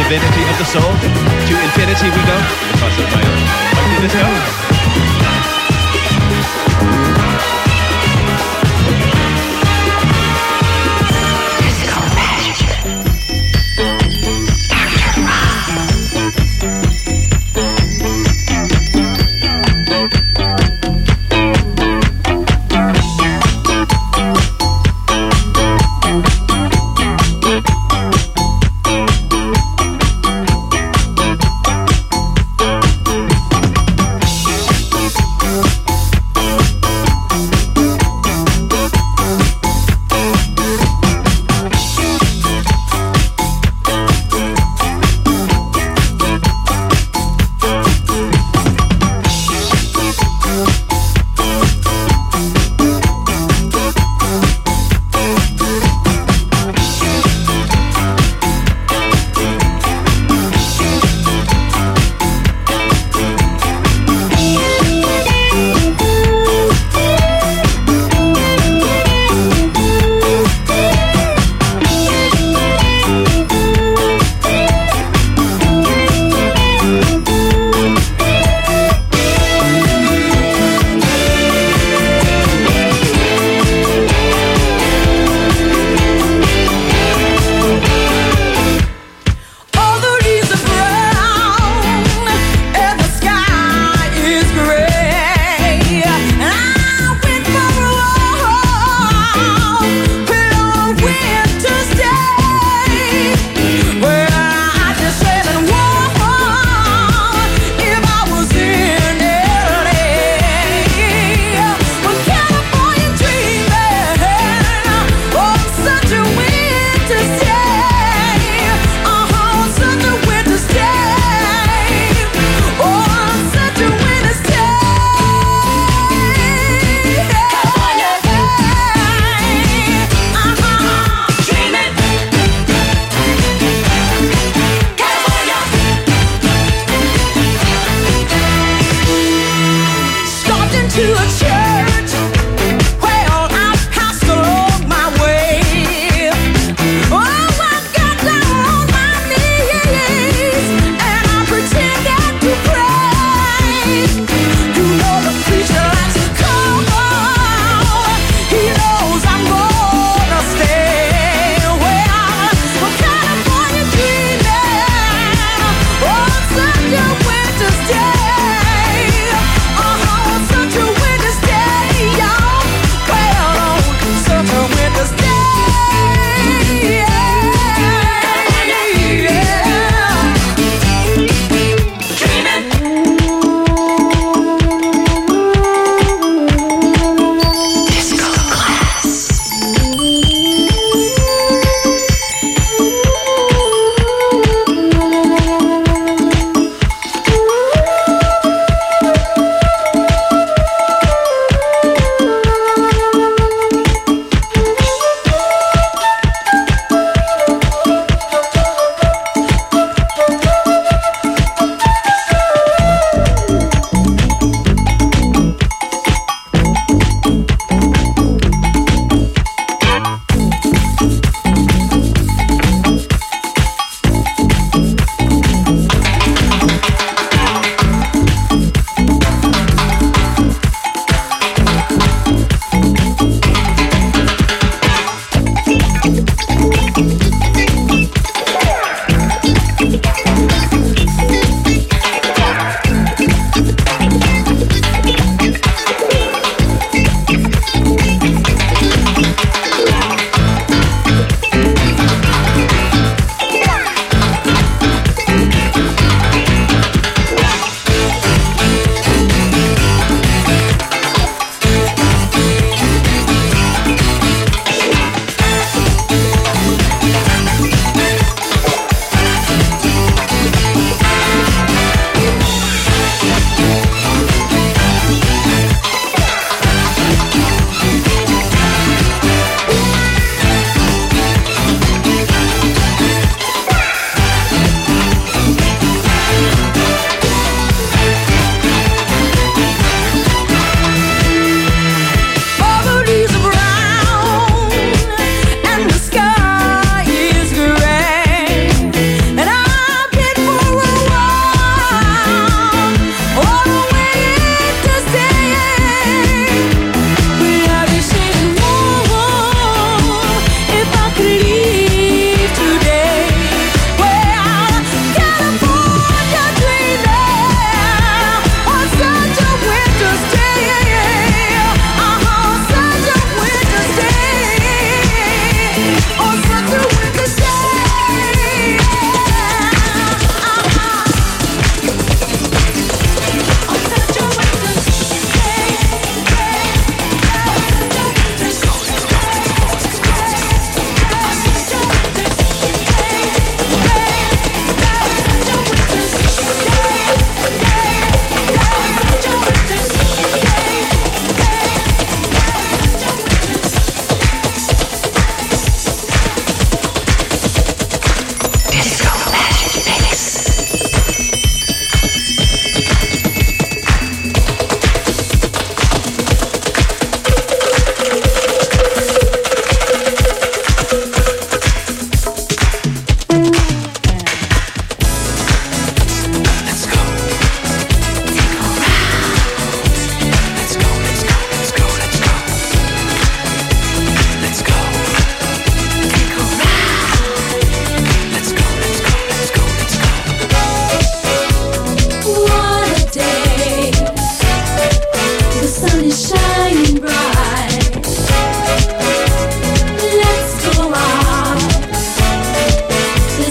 divinity of the soul. To infinity we go. Because of my ugliness go.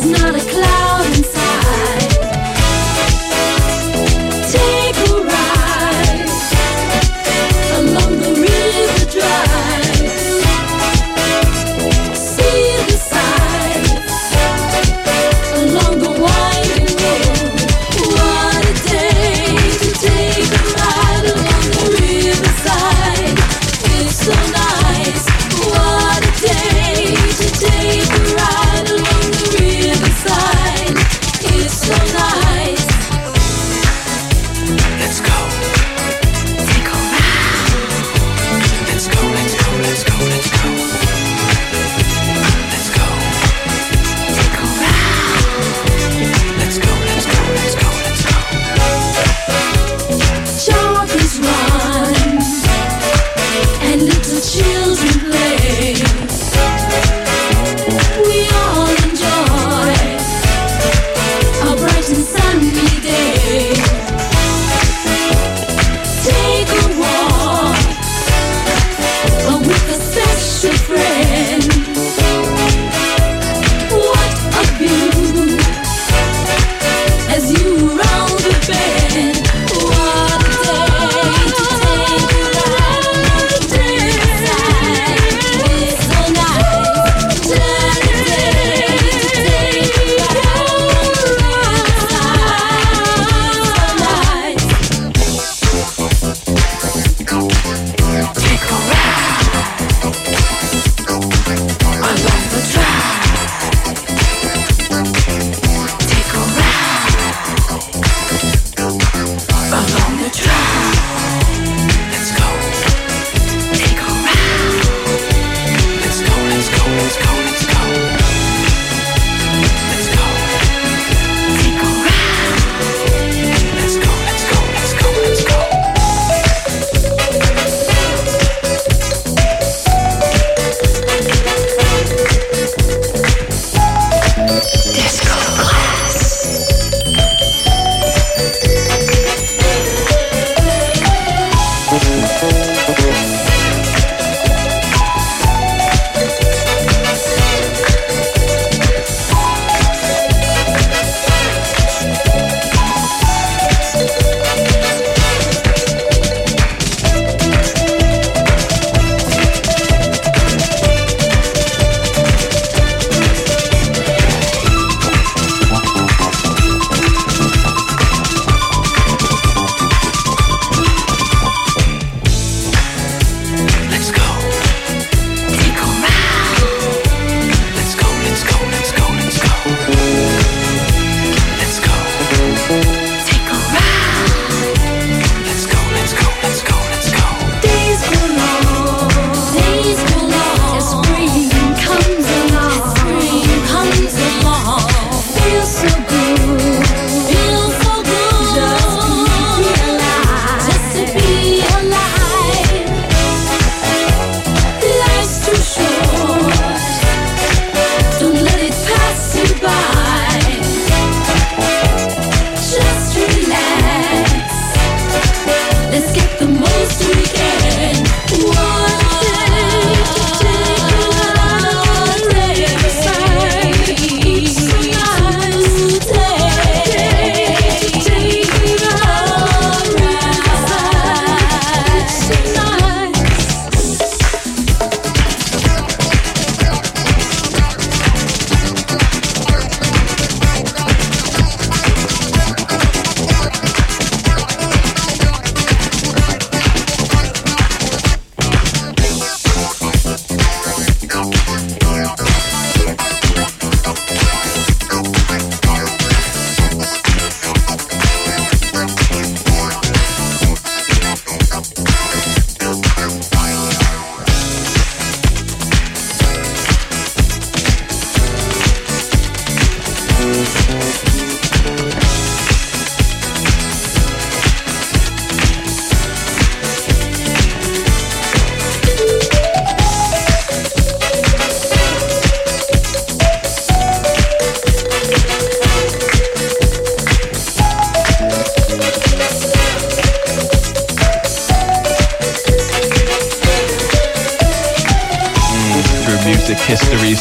history's most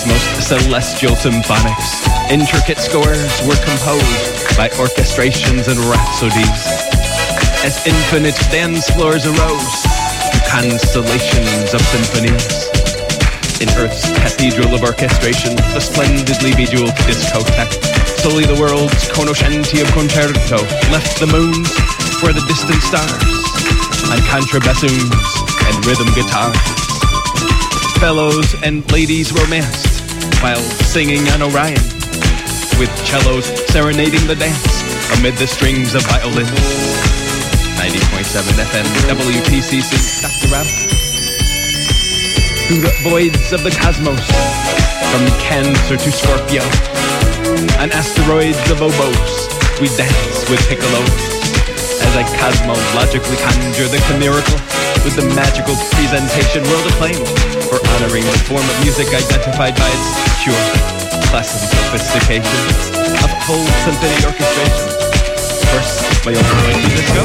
celestial symphonics. Intricate scores were composed by orchestrations and rhapsodies. As infinite dance floors arose to constellations of symphonies. In Earth's cathedral of orchestration, the splendidly bejeweled discotheque, solely the world's conoscenti of concerto, left the moons for the distant stars, on contrabassoons and rhythm guitars. Fellows and ladies romanced while singing on Orion, with cellos serenading the dance amid the strings of violins. 90.7 FM WTCC, Dr. Rob. Through the voids of the cosmos, from Cancer to Scorpio, on asteroids of oboes, we dance with piccolos, as I cosmologically conjure the chimerical with the magical presentation world acclaimed for honoring the form of music identified by its pure, pleasant sophistication of full symphony orchestration. First, my own mighty disco.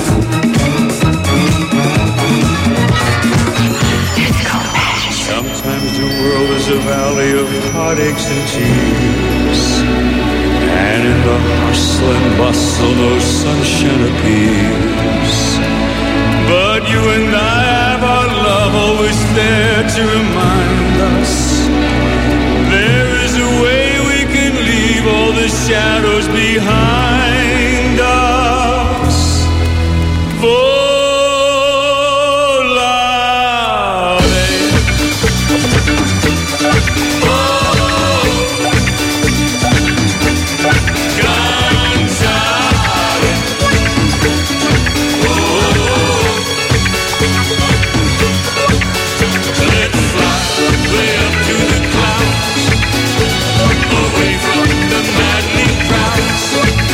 Sometimes the world is a valley of heartaches and tears, and in the hustle and bustle no sunshine appears. But you and I have our love always there to remind us there is a way we can leave all the shadows behind us. Away from the maddening crowds.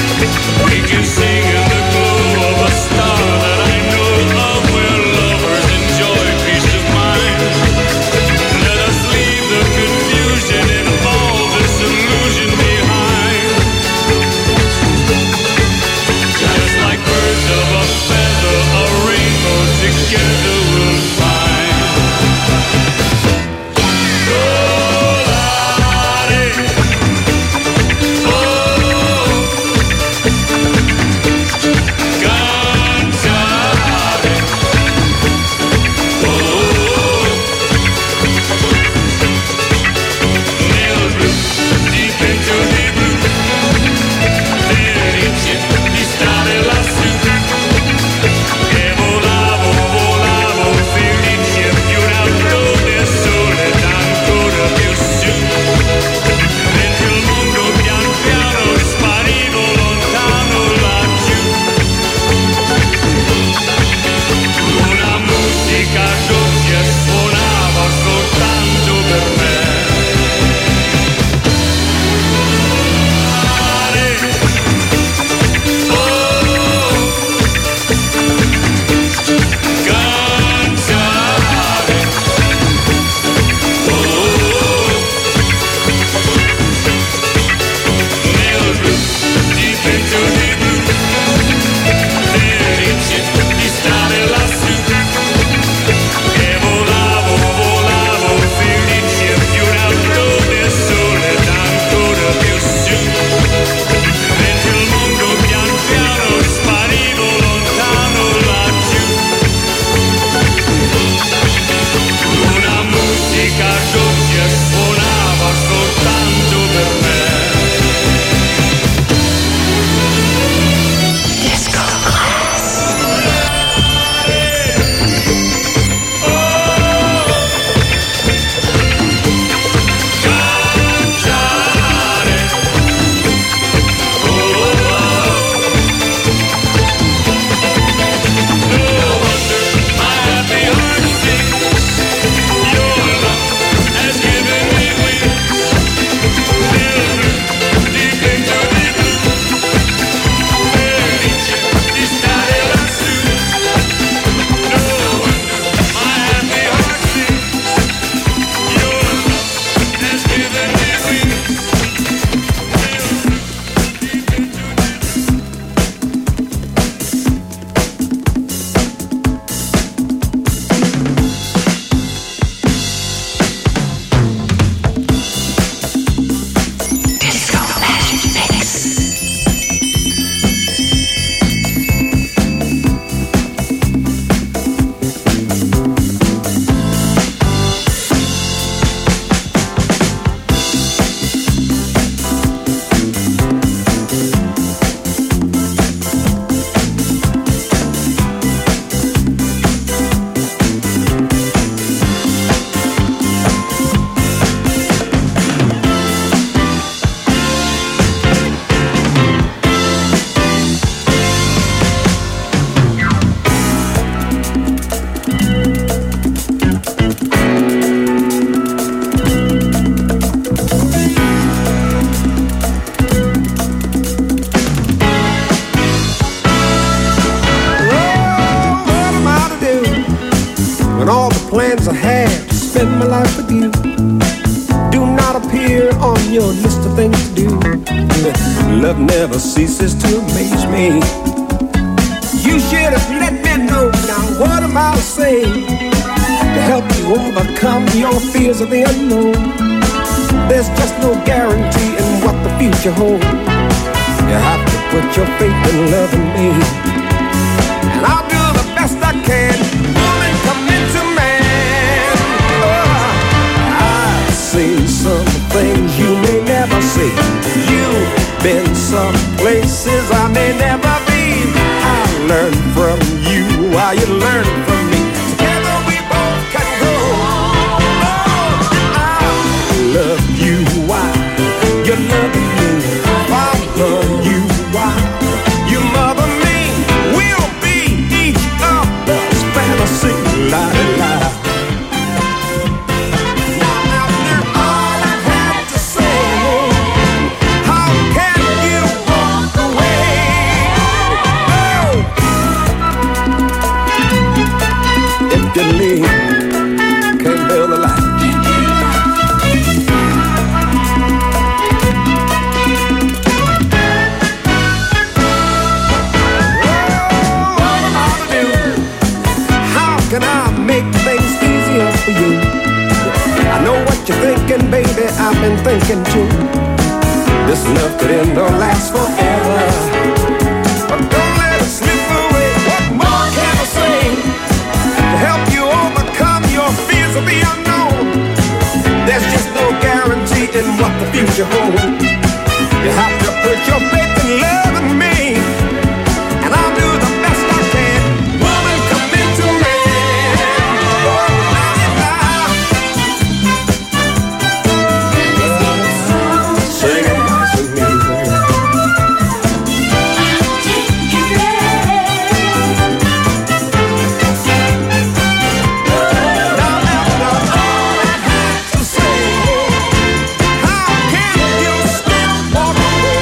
plans I had to spend my life with you do not appear on your list of things to do. Love never ceases to amaze me. You should have let me know. Now what am I saying to help you overcome your fears of the unknown? There's just no guarantee in what the future holds. You have to put your faith and love in me, and I'll do the best I can. Woman, come into man. I've seen some things you may never see. You've been some places I may never be. I learn from you while you learn from me. Together we both can grow. I love you while you're loving me. I love you while you mother me. We'll be each other's fantasy. La la la. Can't build a life. What am I to do? How can I make things easier for you? I know what you're thinking, baby, I've been thinking too. This love could end or last forever, but don't let it slip away. What more can I say to help you overcome your fears of the unknown? There's just no guarantee in what the future holds. You have to put your faith and love in me, and I'll do the best I can. Woman, come into me. Sing it to me. Walk away.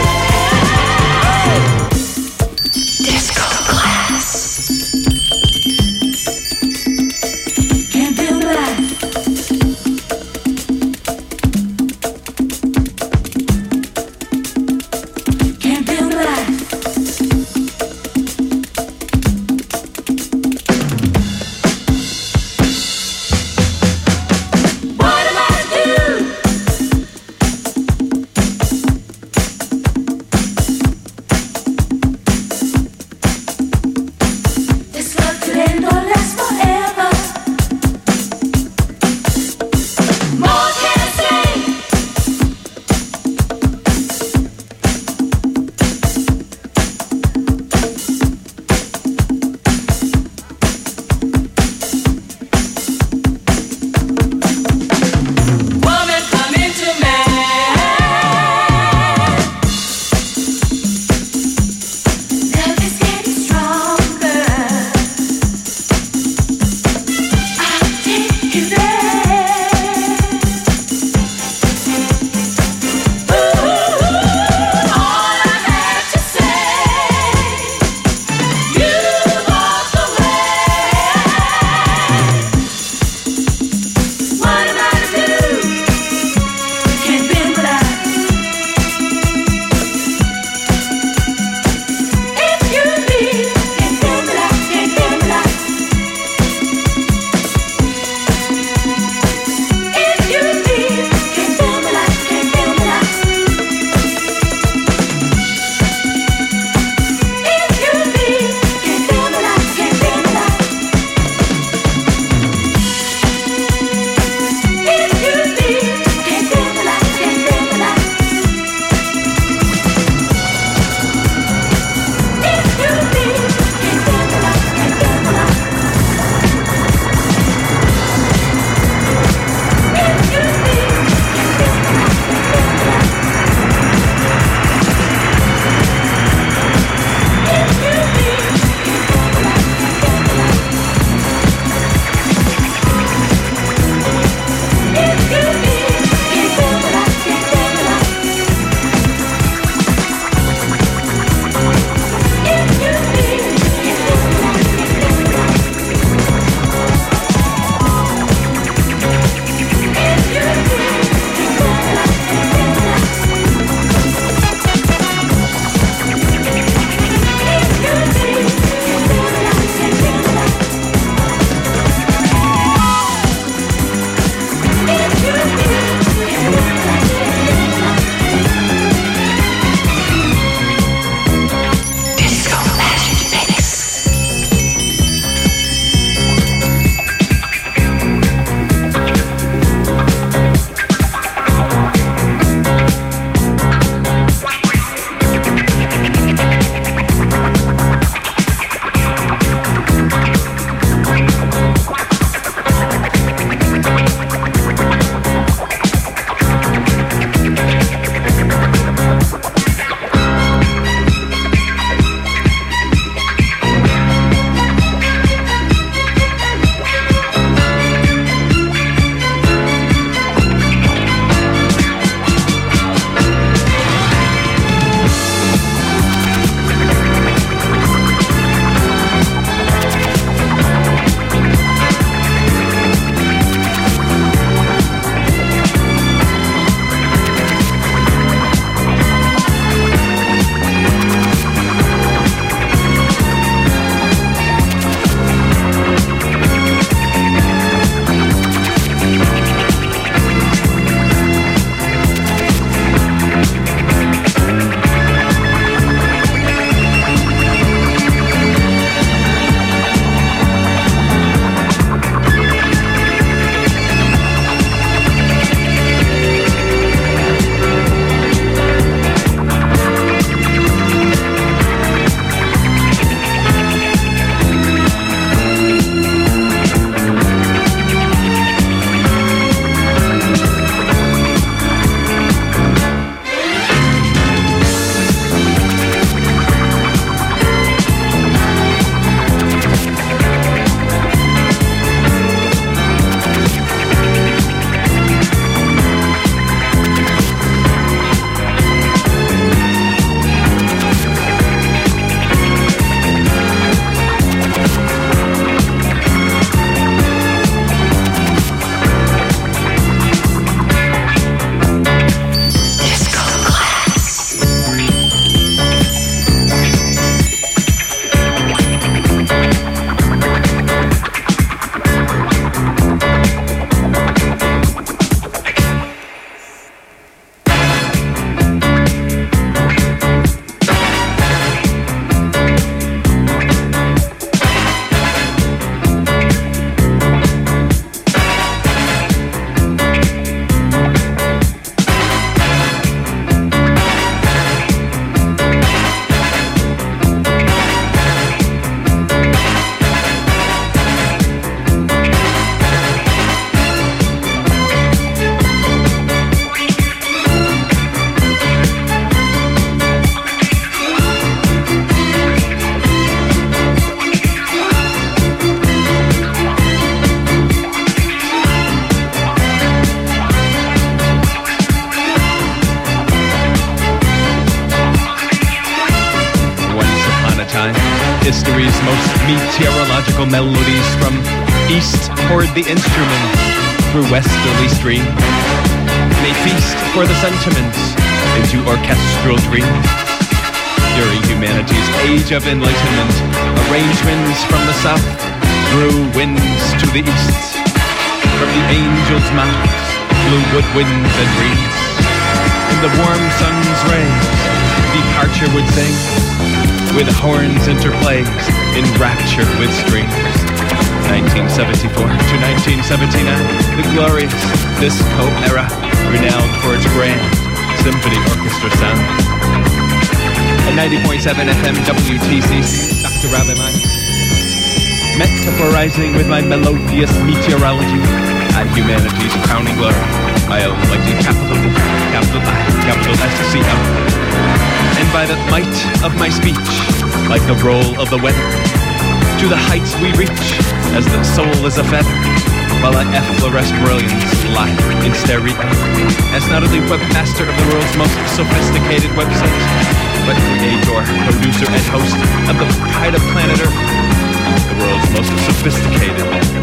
time. History's most meteorological melodies from east poured the instrument through westerly streams. May feast for the sentiments into orchestral dreams. During humanity's age of enlightenment, arrangements from the south drew winds to the east. From the angels' mouths blew woodwinds and reeds. In the warm sun's rays, departure would sing, with horns interplays in rapture with strings. 1974 to 1979, the glorious disco era, renowned for its grand symphony orchestra sound. At 90.7 FM WTCC, Dr. Ravi Miles, metaphorizing with my melodious meteorology at humanity's crowning glory, my almighty capital D, capital I, capital S-C-O. And by the might of my speech, like the roll of the weather, to the heights we reach, as the soul is a feather, while I effloresce brilliance live in stereo. As not only webmaster of the world's most sophisticated website, but creator, producer, and host of the pride of planet Earth, the world's most sophisticated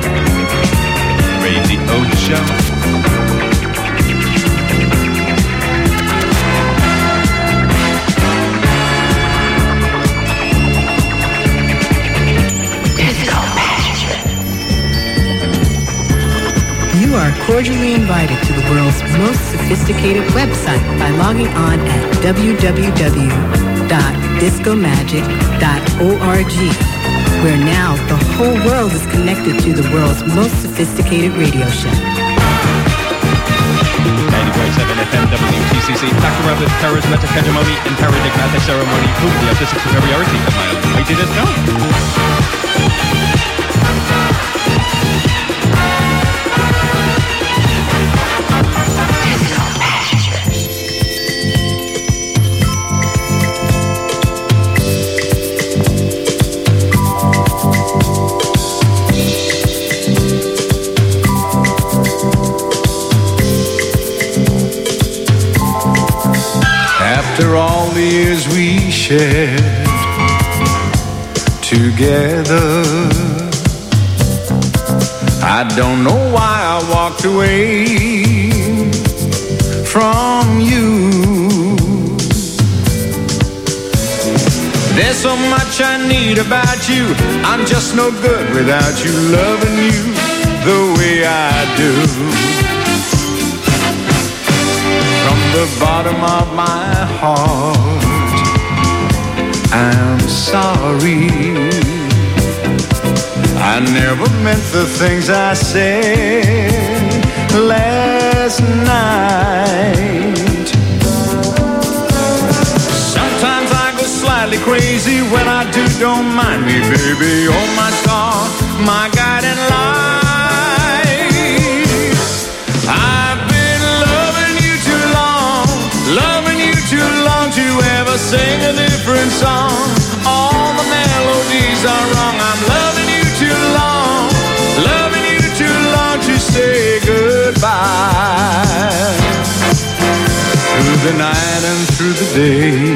radio show. You are cordially invited to the world's most sophisticated website by logging on at www.discomagic.org, where now the whole world is connected to the world's most sophisticated radio show. 90.7 FM WTCC, Dr. Rabbit, charismatic hegemony and paradigmatic ceremony prove the artistic superiority of my almighty disco. After all the years we shared together, I don't know why I walked away from you. There's so much I need about you. I'm just no good without you, loving you the way I do. From the bottom of my heart, I'm sorry. I never meant the things I said last night. Sometimes I go slightly crazy. When I do, don't mind me, baby. You're my star, my guiding light. Loving you too long to ever sing a different song. All the melodies are wrong. I'm loving you too long to say goodbye. Through the night and through the day,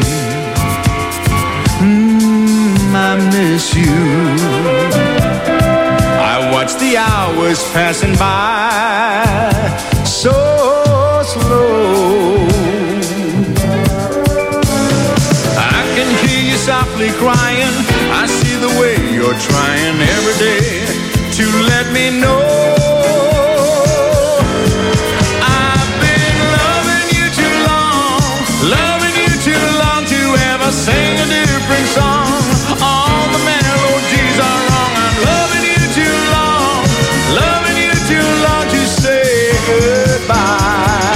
I miss you. I watch the hours passing by so slow. Softly crying, I see the way you're trying every day to let me know. I've been loving you too long to ever sing a different song. All the melodies are wrong. I'm loving you too long to say goodbye.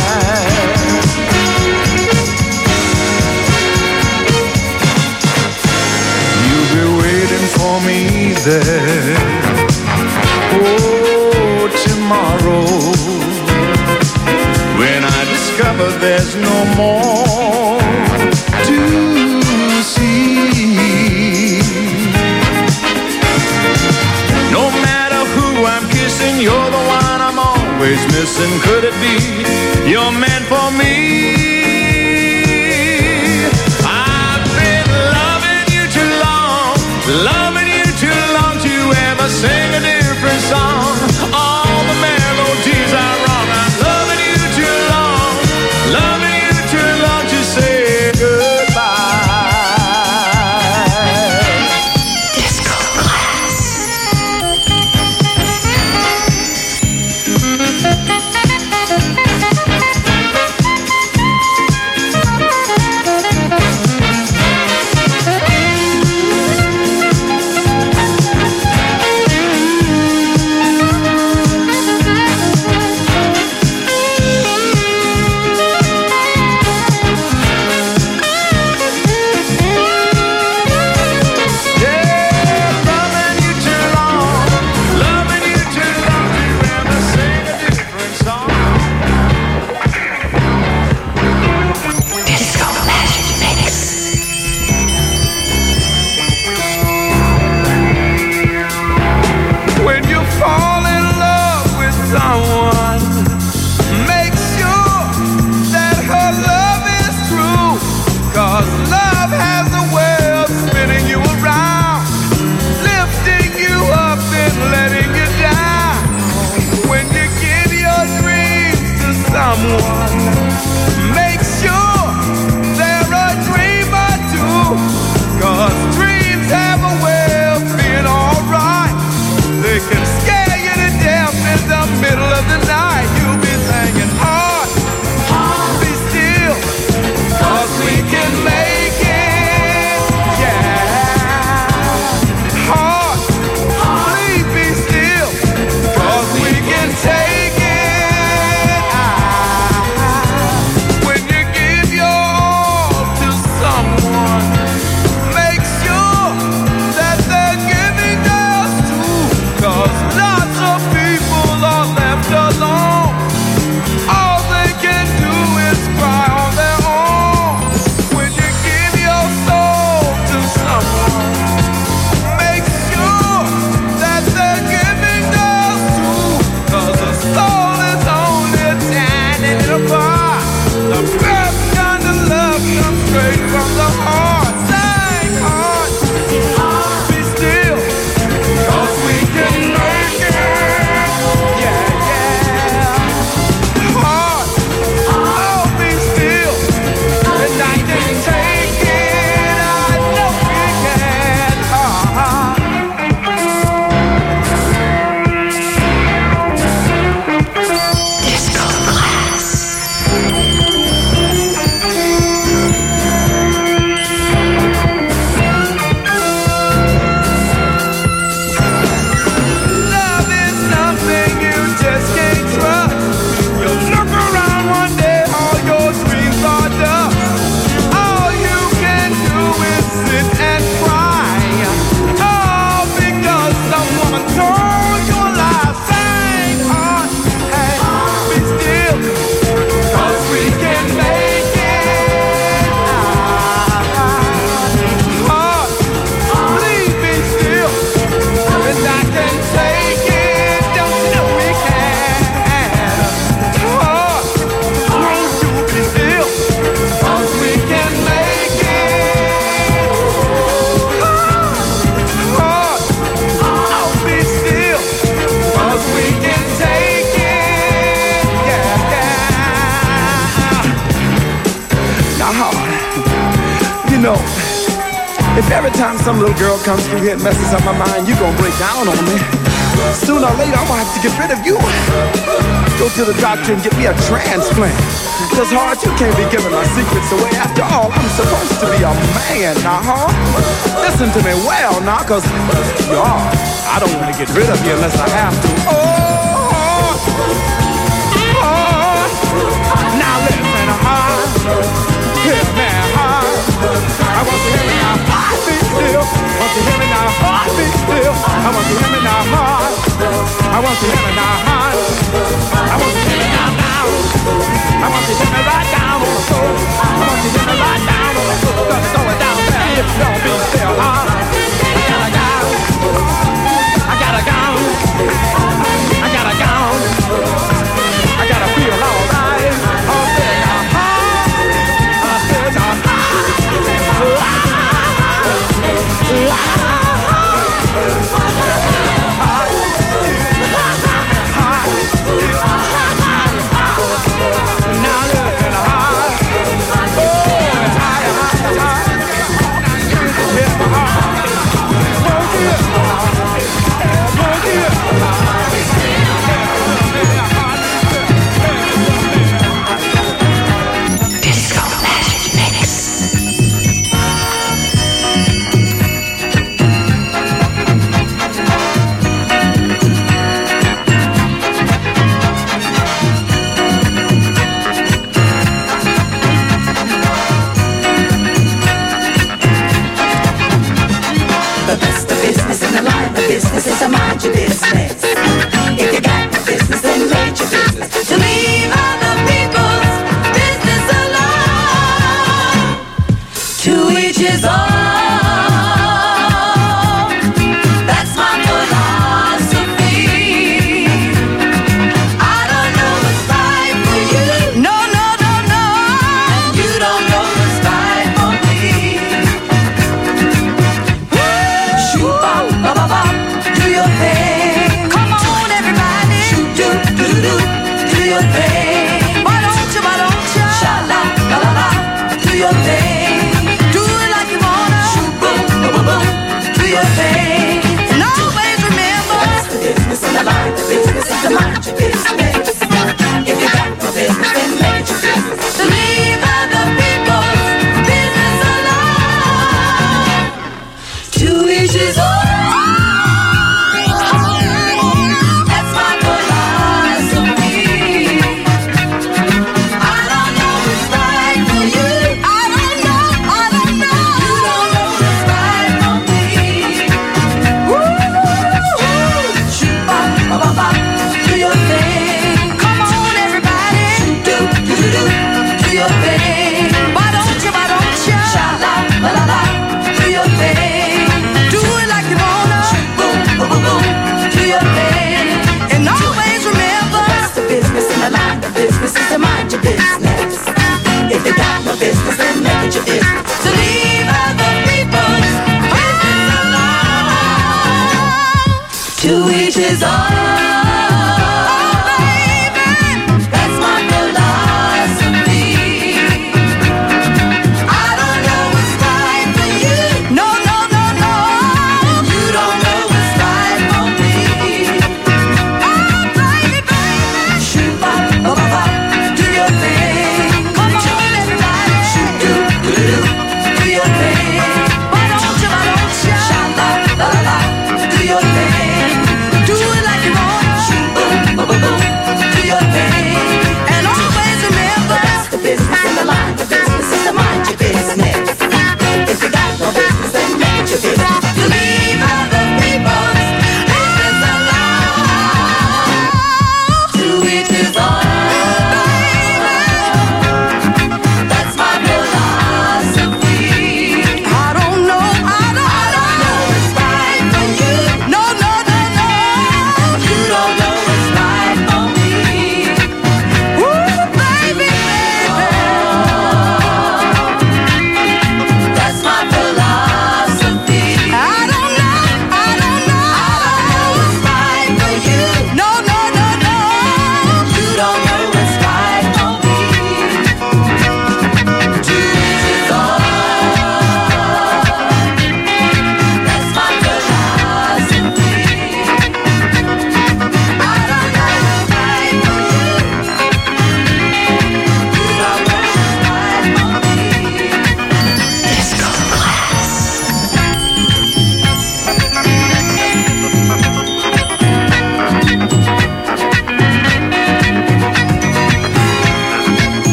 For me there, oh, tomorrow, when I discover there's no more to see. No matter who I'm kissing, you're the one I'm always missing. Could it be you're meant for me? If every time some little girl comes through here and messes up my mind, you gonna break down on me. Sooner or later, I'm gonna have to get rid of you. Go to the doctor and get me a transplant. Cause hard, you can't be giving my secrets away. After all, I'm supposed to be a man now, huh? Listen to me well now, cause you are. I don't wanna get rid of you unless I have to. Now listen hard, hear me hard. I want to hear me now, heartbeat still. Want to hear me now, heartbeat still. I want to hear me now, hard. I want to hear me now, hard. I want to hear me now, down. I want to hear me right down on the floor. I want to hear me right down on the floor. Cause it's going down there if you don't be still, hard. I gotta go. I gotta go. I gotta go. I gotta feel alright. Oh, say I'm hard. I said I'm hard. Disco Magic Mix.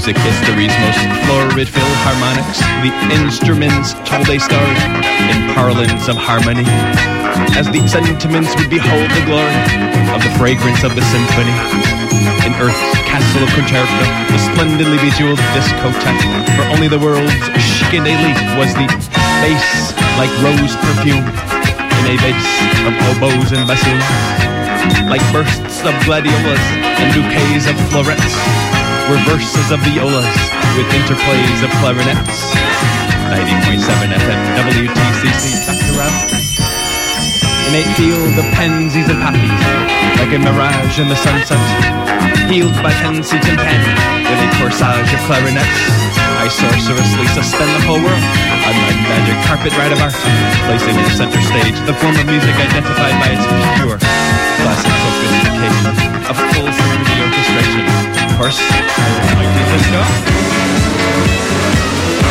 music history's most florid philharmonics, the instruments told a story in parlance of harmony, as the sentiments would behold the glory of the fragrance of the symphony. In Earth's castle of concerto, the splendidly bejeweled discotheque, for only the world's chic and elite was the bass like rose perfume in a vase of oboes and bassoons, like bursts of gladiolas and bouquets of florets, were verses of violas with interplays of clarinets. 90.7 FM WTCC, Dr. Rob. In a field of pansies and poppies, like a mirage in the sunset, healed by Kensington and pen, with a corsage of clarinets, I sorcerously suspend the whole world on my magic carpet ride of art, placing in center stage the form of music identified by its pure classic sophistication of full symphony orchestration. Of course, I will point to this go.